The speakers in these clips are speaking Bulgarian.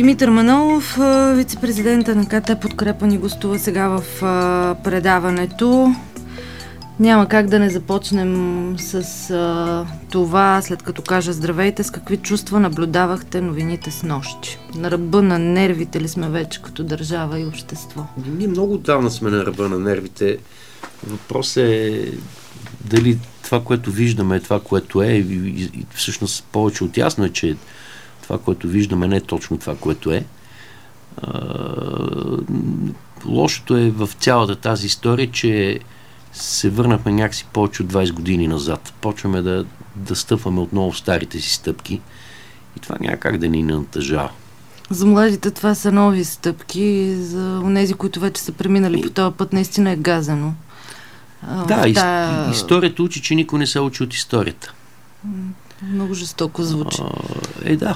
Димитър Манолов, вице-президента на КТ Подкрепа, ни гостува сега в предаването. Няма как да не започнем с това, след като кажа здравейте, с какви чувства наблюдавахте новините с нощи? На ръба на нервите ли сме вече като държава и общество? Ние много отдавна сме на ръба на нервите. Въпрос е дали това, което виждаме, е това, което е, и всъщност повече от ясно е, че това, което виждаме, не е точно това, което е. Лошото е в цялата тази история, че се върнахме някакси повече от 20 години назад. Почваме да стъпваме отново в старите си стъпки и това няма как да ни натъжава. За младите това са нови стъпки, за онези, които вече са преминали по този път, наистина е газено. Да, историята учи, че никой не се учи от историята. Много жестоко звучи. Да.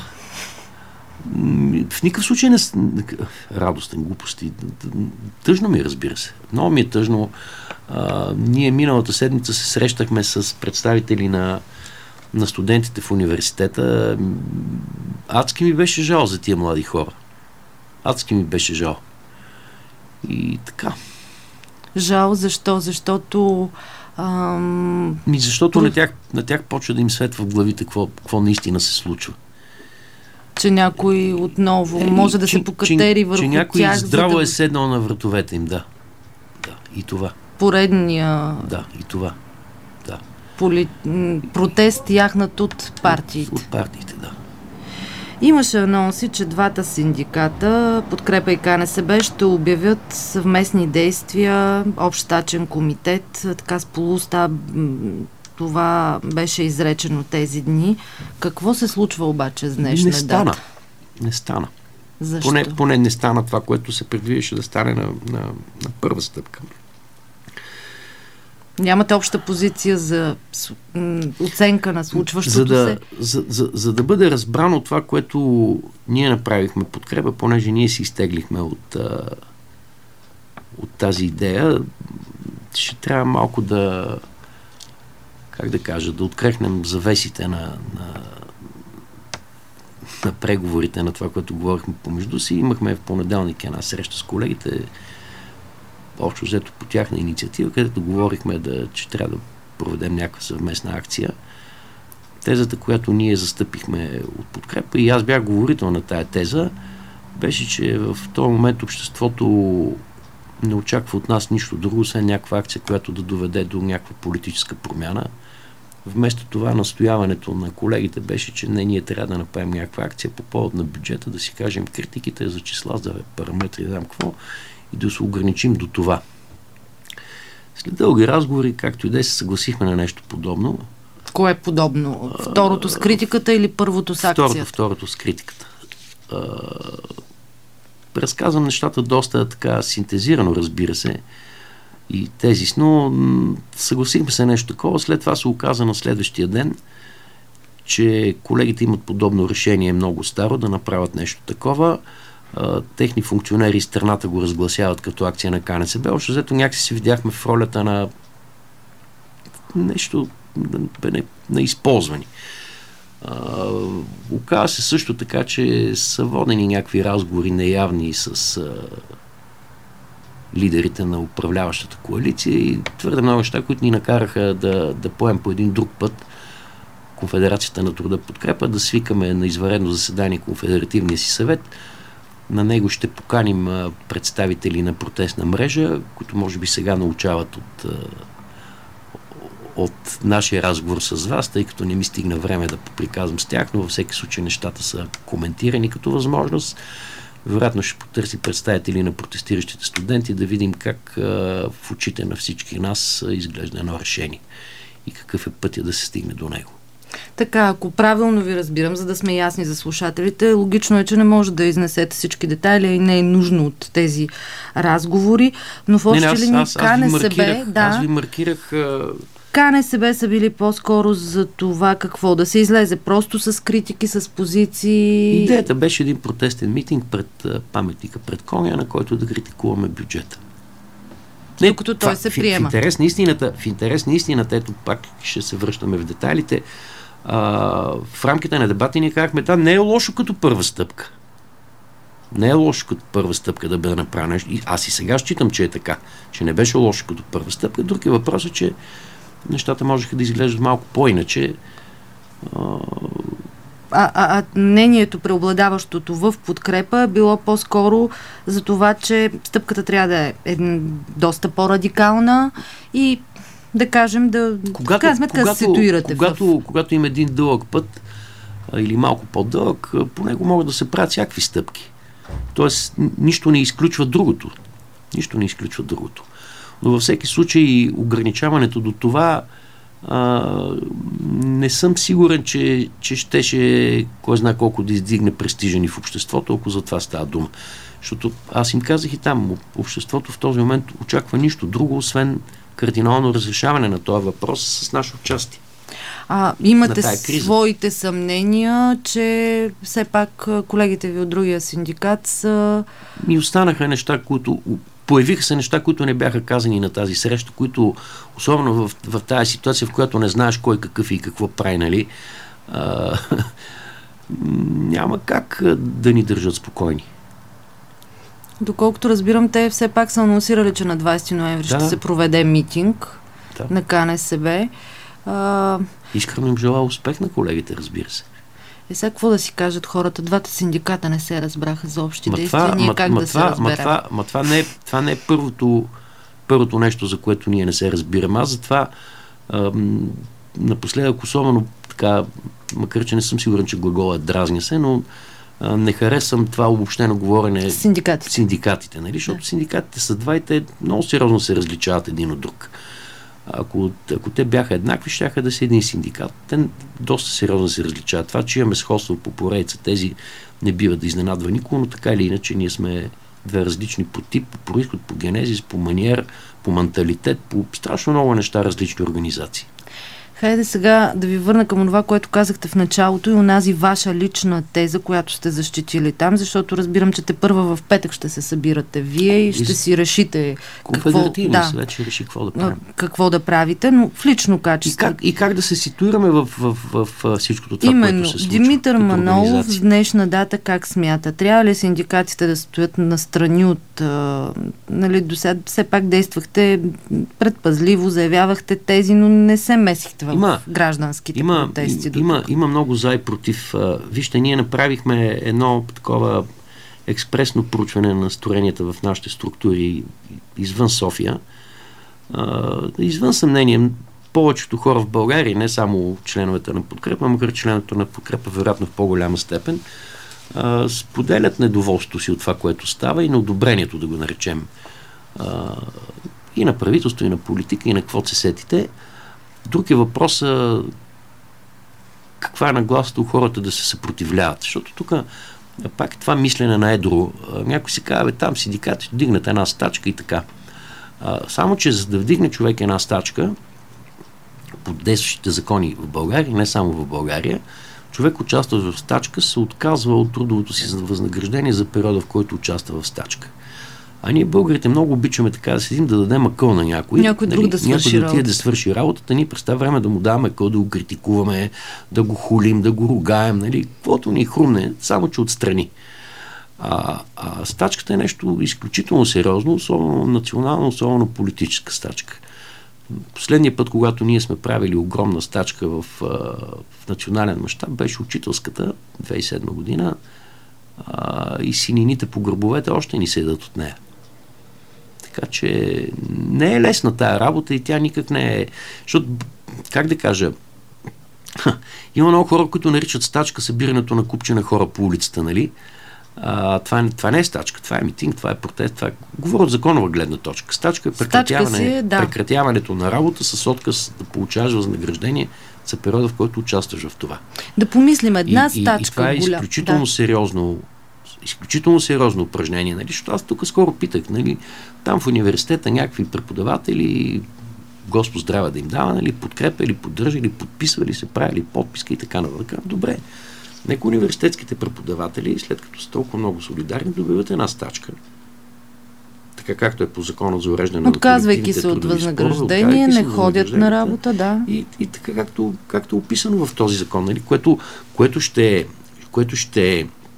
В никакъв случай не... Радостен, глупости. Тъжно ми, разбира се. Много ми е тъжно. Ние миналата седмица се срещахме с представители на студентите в университета. Адски ми беше жал за тия млади хора. Адски ми беше жал. И така. Жал, защо? Защото... Защото на тях почва да им светва в главите какво наистина се случва. Че някой отново може да се покатери върху тях. Че някой здраво е седнал на вратовете им, да. Да, и това. Поредния... Да, и това. Да. Протест яхнат от партиите. От партиите, да. Имаше анонси, че двата синдиката, Подкрепа и КНСБ, ще обявят съвместни действия, общ стачен комитет, така с полуста. Това беше изречено тези дни. Какво се случва обаче с днешна дата? Не стана. Защо? Поне не стана това, което се предвиждаше да стане на първа стъпка. Нямате обща позиция за оценка на случващото се? За да бъде разбрано това, което ние направихме Подкрепа, понеже ние си изтеглихме от тази идея, ще трябва малко да открехнем завесите на преговорите, на това, което говорихме помежду си. Имахме в понеделник една среща с колегите, общо взето по тяхна инициатива, където говорихме, че трябва да проведем някаква съвместна акция. Тезата, която ние застъпихме от Подкрепа, и аз бях говорител на тая теза, беше, че в този момент обществото не очаква от нас нищо друго, освен някаква акция, която да доведе до някаква политическа промяна. Вместо това настояването на колегите беше, че ние трябва да направим някаква акция по повод на бюджета, да си кажем критиките за числа, за параметри, да знам какво, и да се ограничим до това. След дълги разговори, както и да се съгласихме на нещо подобно. Кое е подобно? Второто с критиката или първото с акцията? Второто с критиката. Разказвам нещата доста така синтезирано, разбира се, и тезисно. Съгласихме се нещо такова. След това се оказа на следващия ден, че колегите имат подобно решение много старо да направят нещо такова. Техни функционери из страната го разгласяват като акция на КНСБ. Още взето някакси се видяхме в ролята на нещо на използвани. Оказа се също така, че са водени някакви разговори неявни с лидерите на управляващата коалиция и твърде много неща, които ни накараха да поем по един друг път Конфедерацията на труда Подкрепа, да свикаме на извънредно заседание Конфедеративния си съвет. На него ще поканим представители на протестна мрежа, които може би сега научават от нашия разговор с вас, тъй като не ми стигна време да поприказвам с тях, но във всеки случай нещата са коментирани като възможност. Вероятно ще потърси представители на протестиращите студенти да видим как в очите на всички нас изглежда едно решение и какъв е пътя да се стигне до него. Така, ако правилно ви разбирам, за да сме ясни за слушателите, логично е, че не може да изнесете всички детайли и не е нужно от тези разговори, но в общи линии КНСБ... Аз ви маркирах... КНСБ са били по-скоро за това какво да се излезе, просто с критики, с позиции... Идеята беше един протестен митинг пред паметника пред Коня, на който да критикуваме бюджета. Докато той се приема. В интерес на истината, ето пак ще се връщаме в детайлите, в рамките на дебата ние казахме, това не е лошо като първа стъпка. Не е лошо като първа стъпка да бъде направено нещо. И аз и сега считам, че е така. Че не беше лошо като първа стъпка. Друг е въпросът, че нещата можеха да изглеждат малко по-иначе. Мнението, преобладаващото в подкрепа, е било по-скоро за това, че стъпката трябва да е доста по-радикална и да кажем, да се ситуирате. Когато има един дълъг път или малко по-дълъг, по него могат да се правят всякакви стъпки. Тоест, нищо не изключва другото. Нищо не изключва другото. Но във всеки случай ограничаването до това не съм сигурен, че щеше кой знае колко да издигне престижа ни в обществото, ако за това става дума. Защото аз им казах и там, обществото в този момент очаква нищо друго, освен кардинално разрешаване на този въпрос с наше участие. Имате своите съмнения, че все пак колегите ви от другия синдикат са... Ми останаха неща, появиха се неща, които не бяха казани на тази среща, които, особено в тази ситуация, в която не знаеш кой какъв и какво прави, нали, няма как да ни държат спокойни. Доколкото разбирам, те все пак са анонсирали, че на 20 ноември ще се проведе митинг на КНСБ. Искрено им желая успех на колегите, разбира се. Сега какво да си кажат хората? Двата синдиката не се разбраха за общи действия. Ние как да се разберем? Това не е първото нещо, за което ние не се разбираме. Аз затова напоследък особено така, макар че не съм сигурен, че глаголът дразня се, но не харесвам това обобщено говорене синдикатите, нали? Защото синдикатите са два и те много сериозно се различават един от друг. Ако те бяха еднакви, щяха да са един синдикат. Те доста сериозно се различават. Това, че имаме сходство по поредица, тези не бива да изненадва никого, но така или иначе ние сме две различни по тип, по произход, по генезис, по маниер, по менталитет, по страшно много неща, различни организации. Хайде сега да ви върна към това, което казахте в началото и онази ваша лична теза, която сте защитили там, защото разбирам, че те първа в петък ще се събирате вие и ще си решите какво да правите, но в лично качество. И как да се ситуираме в всичкото това, именно, което се случва. Димитър Манолов с днешна дата как смята? Трябва ли синдикатите да стоят настрани от... до сега все пак действахте предпазливо, заявявахте тези, но не се месихте в гражданските протести. Има много за и против. Вижте, ние направихме едно такова експресно проучване на настроенията в нашите структури извън София. Извън съмнение, повечето хора в България, не само членовете на подкрепа, макар членовете на подкрепа вероятно в по-голяма степен, споделят недоволството си от това, което става и на одобрението, да го наречем, и на правителство, и на политика, и на какво се сетите. Друг е въпросът каква е нагласата у хората да се съпротивляват. Защото тук пак това мислене на едро. Някой си казва, там синдикати ще дигнат една стачка и така. Само, че за да вдигне човек една стачка по действащите закони в България, не само в България, човек участва в стачка, се отказва от трудовото си възнаграждение за периода, в който участва в стачка. А ние българите много обичаме така да седим, да дадем акъл на някой. Някой друг да свърши работата. Да свърши работата. Ние през това време да му даваме акъл, да го критикуваме, да го хулим, да го ругаем, нали? Каквото ни хрумне, само че отстрани. Стачката е нещо изключително сериозно, особено национално, особено политическа стачка. Последния път, когато ние сме правили огромна стачка в национален мащаб, беше учителската, 2007 година, и синините по гърбовете още ни седат от нея. Така че не е лесна тая работа и тя никак не е... Защото, как да кажа, има много хора, които наричат стачка събирането на купче на хора по улицата, нали? Това не е стачка, това е митинг, това е протест, това е... Говоря от законова гледна точка. Стачка е прекратяването на работа с отказ да получаваш възнаграждение за периода, в който участваш в това. Да помислим една стачка. И това е изключително сериозно упражнение. Нали? Защото аз тук скоро питах, нали, там в университета някакви преподаватели, Господ здраве да им дава, нали, подкрепа или поддържа, или подписва, или се прави, или подписка и така навън. Добре. Нека университетските преподаватели, след като са толкова много солидарни, добиват една стачка. Така както е по закона за уреждане на отказвайки се от възнаграждение, не ходят на работа, да. И така както е описано в този закон, нали, което ще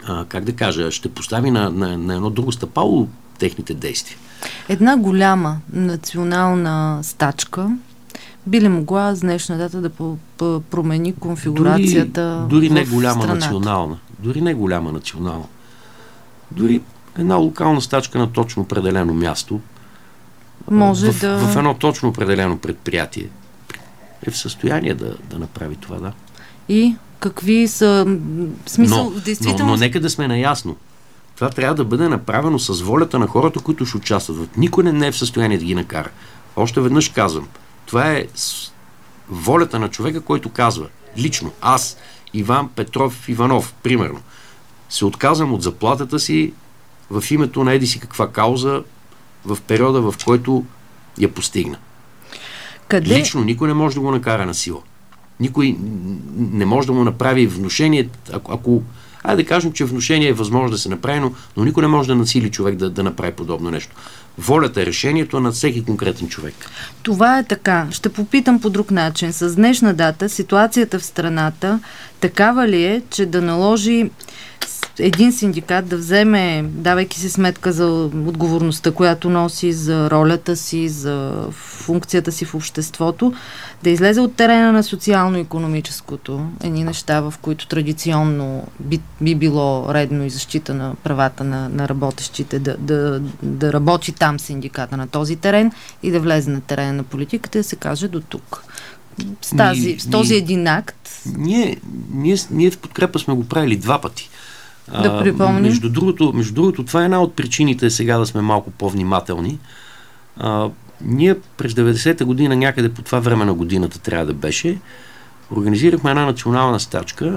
как да кажа, ще постави на едно друго стъпало техните действия. Една голяма национална стачка би ли могла с днешна дата да промени конфигурацията дори не в голяма страната? национална. Дори не голяма национална. Дори една локална стачка на точно определено място може в едно точно определено предприятие е в състояние да направи това, да. И какви са смисъл в действителност? Но нека да сме наясно. Това трябва да бъде направено с волята на хората, които ще участват. Никой не е в състояние да ги накара. Още веднъж казвам, това е волята на човека, който казва, лично аз, Иван Петров Иванов, примерно, се отказвам от заплатата си в името на еди си каква кауза в периода, в който я постигна. Къде? Лично никой не може да го накара на сила. Никой не може да му направи внушение, айде да кажем, че внушение е възможно да се направи, но никой не може да насили човек да направи подобно нещо. Волята е решението на всеки конкретен човек. Това е така. Ще попитам по друг начин. С днешна дата ситуацията в страната такава ли е, че да наложи един синдикат да вземе, давайки си сметка за отговорността, която носи, за ролята си, за функцията си в обществото, да излезе от терена на социално-икономическото, едни неща, в които традиционно би било редно и защита на правата на работещите, да работи там синдиката на този терен и да влезе на терена на политиката и да се каже до тук. С този един акт. Ние в подкрепа сме го правили 2 пъти. Да припомним. Между другото, това е една от причините сега да сме малко по-внимателни. Ние през 90-та година, някъде по това време на годината трябва да беше, организирахме една национална стачка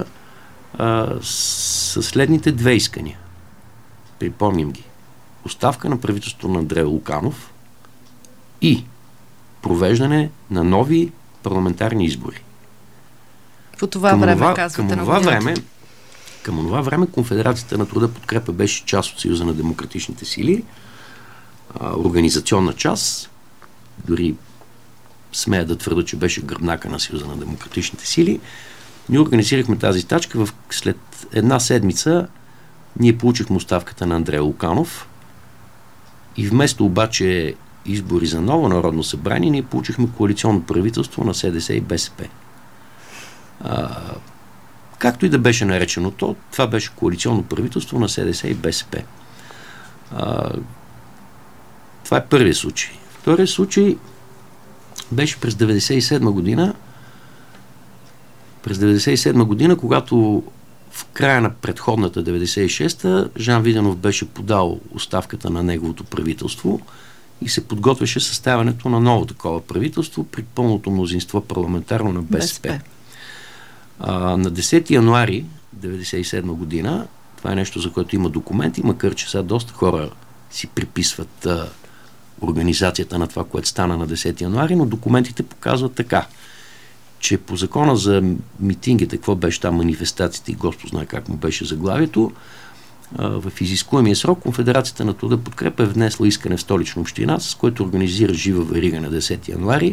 с следните 2 искания. Припомним ги. Оставка на правителството на Андрей Луканов и провеждане на нови парламентарни избори. По това време, казвате на годината. Към това време Конфедерацията на труда подкрепа беше част от Съюза на демократичните сили, организационна част, дори смея да твърда, че беше гръбнака на Съюза на демократичните сили. Ние организирахме тази стачка, след 1 седмица ние получихме оставката на Андрей Луканов и вместо обаче избори за ново народно събрание, ние получихме коалиционно правителство на СДС и БСП. Както и да беше наречено това беше коалиционно правителство на СДС и БСП. Това е първият случай. Вторият случай беше през 1997 година. През 1997 година, когато в края на предходната 96-та Жан Виденов беше подал оставката на неговото правителство и се подготвяше съставянето на ново такова правителство при пълното мнозинство парламентарно на БСП. На 10 януари 1997 година, това е нещо, за което има документи, макар че сега доста хора си приписват организацията на това, което стана на 10 януари, но документите показват така, че по закона за митингите, какво беше там манифестациите и Господ знае как му беше заглавието, в изискуемия срок Конфедерацията на труда подкрепа е внесла искане в Столична община, с което организира жива верига на 10 януари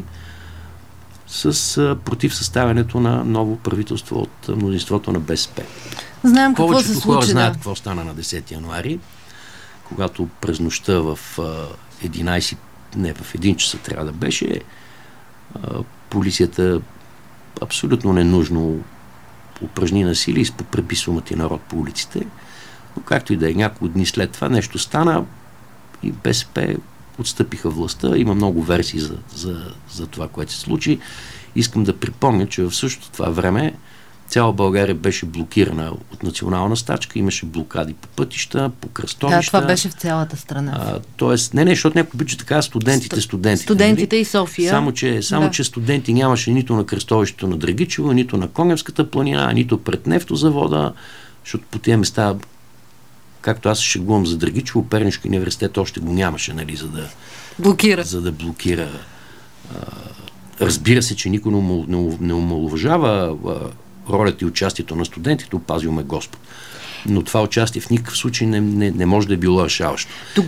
против съставянето на ново правителство от мнозинството на БСП. Знаем какво се случи. Повечето хора знаят какво стана на 10 януари, когато през нощта в 1 часа трябва да беше, полицията абсолютно ненужно упражни насилие и попреби сумати народ по улиците. Но както и да е, няколко дни след това нещо стана и БСП отстъпиха властта. Има много версии за това, което се случи. Искам да припомня, че в същото това време цяла България беше блокирана от национална стачка, имаше блокади по пътища, по кръстовища. Да, това беше в цялата страна. Тоест, защото някой обича така студентите. Студентите и София. Само че студенти нямаше нито на кръстовището на Драгичево, нито на Коневската планина, нито пред нефтозавода, защото по тия места, както аз шегувам за Драгичево, Пернишки университет още го нямаше, нали, за да блокира. Разбира се, че никой не омаловажава ролята и участието на студентите, опазил ме Господ. Но това участие в никакъв случай не може да е било решаващо.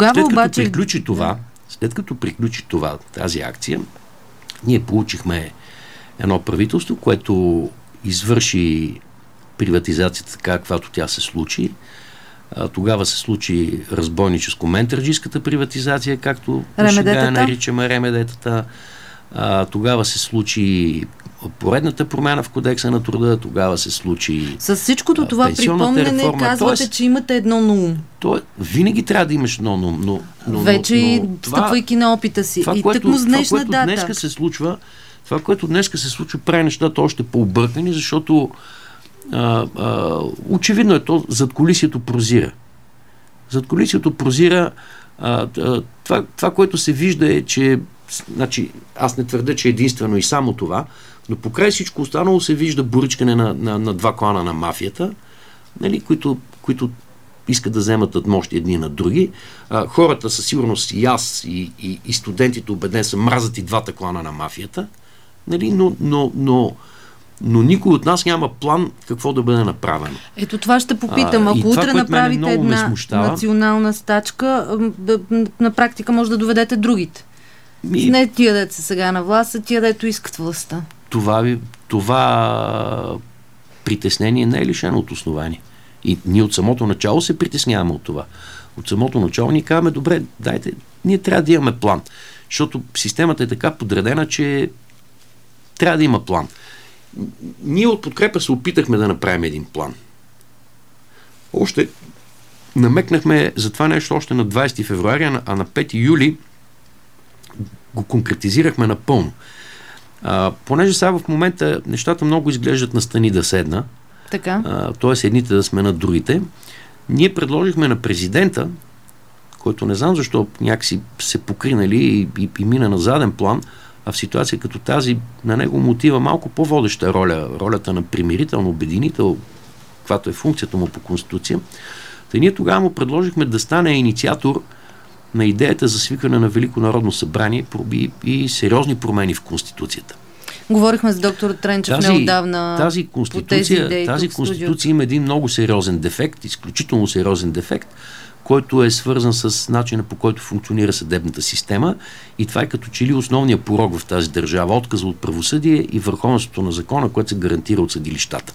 След като приключи това, тази акция, ние получихме едно правителство, което извърши приватизацията така, каквато тя се случи. Тогава се случи разбойническо ментърджийската приватизация, както ремедетата. Сега наричаме ремедетата. Тогава се случи поредната промяна в Кодекса на труда, тогава се случи с всичкото това припомнене реформа. Казвате, че имате едно на ум. Винаги трябва да имаш едно на ум, но вече стъпвайки на опита си. Това, и тъкмо с днешна дата. Това, което днеска се случва, прави нещата още по-объркани, защото очевидно е то, задкулисието прозира. Задкулисието прозира. Това, което се вижда е, че значи, аз не твърда, че единствено и само това, но покрай всичко останало се вижда боричкане на два клана на мафията, нали, които искат да вземат надмощи едни на други. Хората със сигурност и аз, и студентите, убеден са, мразят и двата клана на мафията, нали, но никой от нас няма план какво да бъде направено. Ето това ще попитам. Ако утре направите една национална стачка, на практика може да доведете другите. Не тия деца сега на власт, а тия дето искат властта. Това притеснение не е лишено от основание. И ние от самото начало се притесняваме от това. От самото начало ни казваме, добре, дайте, ние трябва да имаме план. Защото системата е така подредена, че трябва да има план. Ние от Подкрепа се опитахме да направим един план. Още намекнахме за това нещо още на 20 февруари, а на 5 юли го конкретизирахме напълно. Понеже сега в момента нещата много изглеждат настани да седна, т.е. едните да сменят другите, ние предложихме на президента, който не знам защо някакси се покринали и мина на заден план, а в ситуация като тази на него мотива малко по-водеща ролята на примирител, обединител, каквато е функцията му по Конституция. Та ние тогава му предложихме да стане инициатор на идеята за свикване на Велико народно събрание и сериозни промени в Конституцията. Говорихме с доктор Тренчев неотдавна. Тази Конституция има един много сериозен дефект, изключително сериозен дефект, който е свързан с начина, по който функционира съдебната система, и това е като че ли основният порок в тази държава, отказа от правосъдие и върховенството на закона, което се гарантира от съдилищата.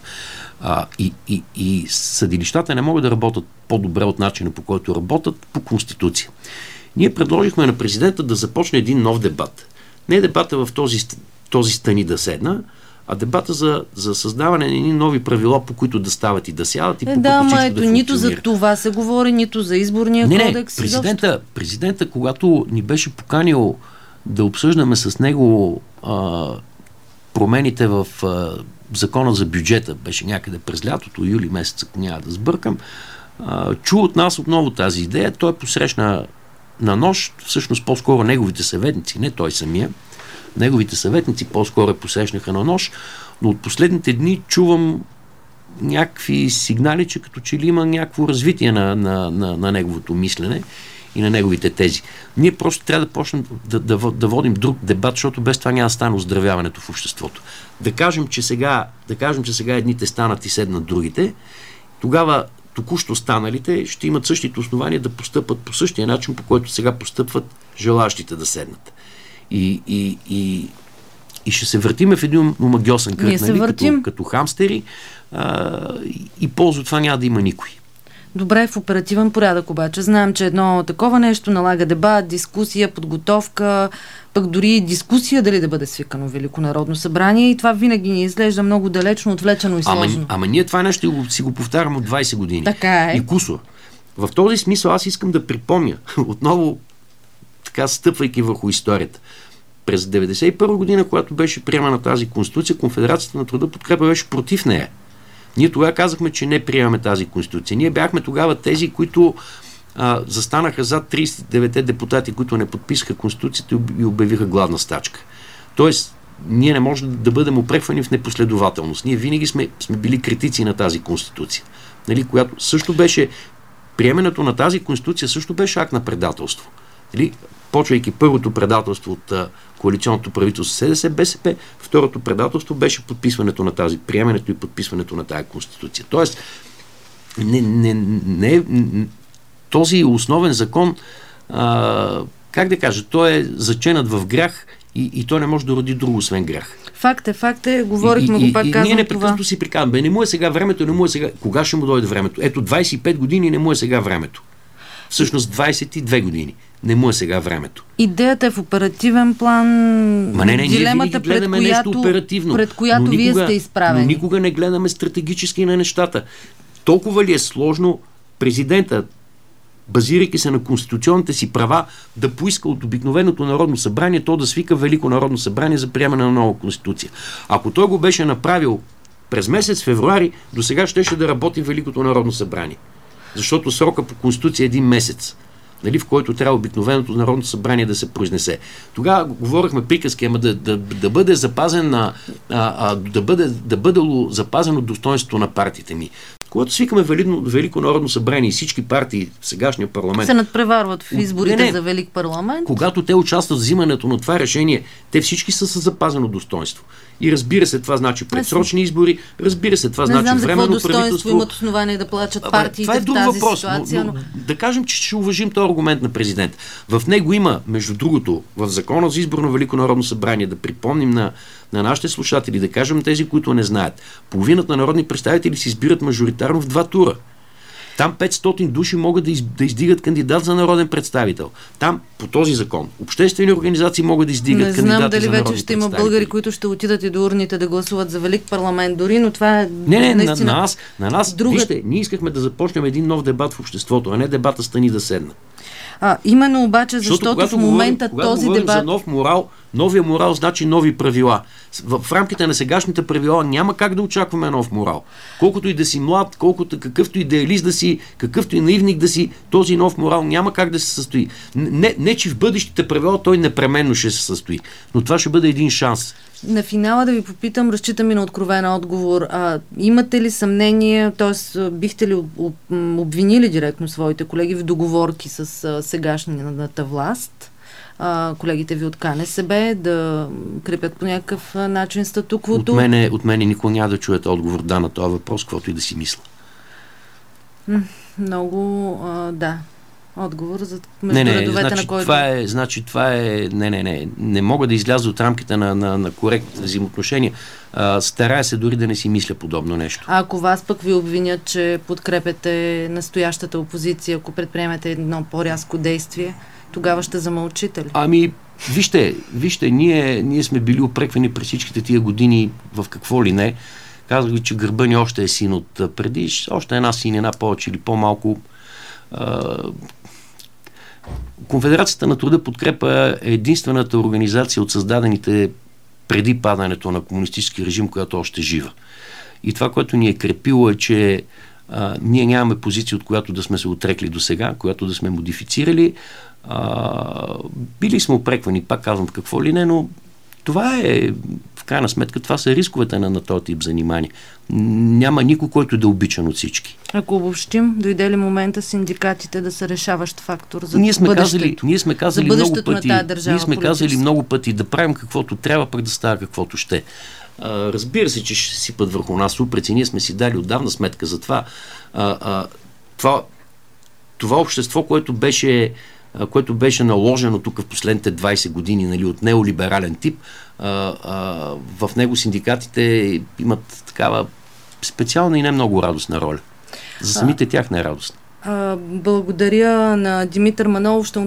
И съдилищата не могат да работят по-добре от начина, по който работят по Конституция. Ние предложихме на президента да започне един нов дебат. Не дебата в този стани да седна, а дебата за създаване на едни нови правила, по които да стават и да сядат и по които всичко да функционира. Нито за това се говори, нито за изборния кодекс. Президента, когато ни беше поканил да обсъждаме с него промените в закона за бюджета, беше някъде през лятото, юли месец, ако няма да сбъркам, чу от нас отново тази идея. Той посрещна на нож, всъщност по-скоро неговите съветници, не той самия. Неговите съветници по-скоро посрещнаха на нож, но от последните дни чувам някакви сигнали, че като че ли има някакво развитие на неговото мислене и на неговите тези. Ние просто трябва да почнем да водим друг дебат, защото без това няма да стане оздравяването в обществото. Да кажем, че сега едните станат и седнат другите, тогава току-що станалите ще имат същите основания да постъпат по същия начин, по който сега постъпват желащите да седнат. И ще се въртиме в един омагьосан кръг, нали, като хамстери, и полза от това няма да има никой. Добре, в оперативен порядък обаче. Знаем, че едно такова нещо налага дебат, дискусия, подготовка, пък дори дискусия дали да бъде свикано Велико народно събрание, и това винаги ни изглежда много далечно, отвлечено и сложно. Ама ние това нещо си го повтарям от 20 години. Така е. И кусор. В този смисъл аз искам да припомня, отново така стъпвайки върху историята. През 1991 година, когато беше приемана тази конституция, Конфедерацията на труда Подкрепа беше против нея. Ние тогава казахме, че не приемаме тази конституция. Ние бяхме тогава тези, които застанаха зад 39 депутати, които не подписаха конституцията и обявиха гладна стачка. Тоест, ние не можем да бъдем упреквани в непоследователност. Ние винаги сме били критици на тази конституция. Нали, която също беше, приемането на тази конституция също беше акт на предателство. Нали, почвайки първото предателство от коалиционното правителство СДС, БСП, второто предателство беше подписването на приемането и подписването на тази конституция. Тоест, този основен закон, как да кажа, той е заченат в грях И то не може да роди друго, освен грях. Факт е, говорихме го, пак казвам ние непрекъснато си приказваме, не му е сега времето, не му е сега. Кога ще му дойде времето? Ето 25 години не му е сега времето. Всъщност 22 години. Не му е сега времето. Идеята е в оперативен план. Дилемата, пред която вие сте изправени. Но никога не гледаме стратегически на нещата. Толкова ли е сложно президента, базирайки се на конституционните си права, да поиска от обикновеното Народно събрание, то да свика Велико Народно събрание за приемане на нова конституция. Ако той го беше направил през месец февруари, до сега щеше да работи Великото Народно събрание. Защото срока по конституция е 1 месец, нали, в който трябва обикновеното Народно събрание да се произнесе. Тогава говорихме приказки, ама да бъде запазен да бъде запазено достоинството на партиите ми. Когато свикаме Велико Народно събрание и всички партии в сегашния парламент се надпреварват в изборите за Велик парламент. Когато те участват в взимането на това решение, те всички са със запазено достоинство. И разбира се, това значи предсрочни избори, разбира се, това значи временно правителство. Имат основание да плачат партиите в тази ситуация. Но да кажем, че ще уважим този аргумент на президент. В него има, между другото, в Закона за избор на Велико Народно събрание, да припомним на нашите слушатели, да кажем тези, които не знаят. Половината народни представители се избират мажоритарно в 2 тура. Там 500 души могат да издигат кандидат за народен представител. Там, по този закон, обществени организации могат да издигат кандидати за народни представители. Не знам дали вече ще има българи, които ще отидат и до урните да гласуват за Велик парламент дори, но това е наистина... На нас, вижте, ние искахме да започнем един нов дебат в обществото, а не дебата стани да седна. Именно обаче, защото в момента този дебат... за нов морал, новия морал значи нови правила. В рамките на сегашните правила няма как да очакваме нов морал. Колкото и да си млад, какъвто идеалист да си, какъвто и наивник да си, този нов морал няма как да се състои. Не че в бъдещите правила той непременно ще се състои, но това ще бъде един шанс. На финала да ви попитам, разчитам и на откровен отговор. Имате ли съмнение, т.е. бихте ли обвинили директно своите колеги в договорки с сегашната власт, колегите ви от КНСБ, да крепят по някакъв начин статуквото? От мене никой няма да чуете отговор на този въпрос, каквото и да си мисля. Много, да. Отговор за между редовете на който... Не мога да изляза от рамките на коректните взаимоотношения. Старая се дори да не си мисля подобно нещо. А ако вас пък ви обвинят, че подкрепяте настоящата опозиция, ако предприемете едно по-рязко действие, тогава ще замълчите ли? Вижте, ние сме били упреквани през всичките тия години в какво ли не. Казах ви, че гърба ни още е син от преди, още една синина повече или по-малко. Конфедерацията на труда подкрепа е единствената организация от създадените преди падането на комунистически режим, която още е жива. И това, което ни е крепило е, че ние нямаме позиция, от която да сме се отрекли до сега, която да сме модифицирали. Били сме упреквани, пак казвам какво ли не, но това е, в крайна сметка, това са рисковете на този тип занимания. Няма никой, който да е обичан от всички. Ако обобщим, дойде ли момента синдикатите да са решаващ фактор за бъдещето? Ние сме казали много пъти да правим каквото трябва, пък да става каквото ще. Разбира се, че ще сипат върху нас упреци. Ние сме си дали отдавна сметка за това. Това общество, което беше наложено тук в последните 20 години, нали, от неолиберален тип, в него синдикатите имат такава специална и не много радостна роля. За самите тях не е радостна. Благодаря на Димитър Манолов.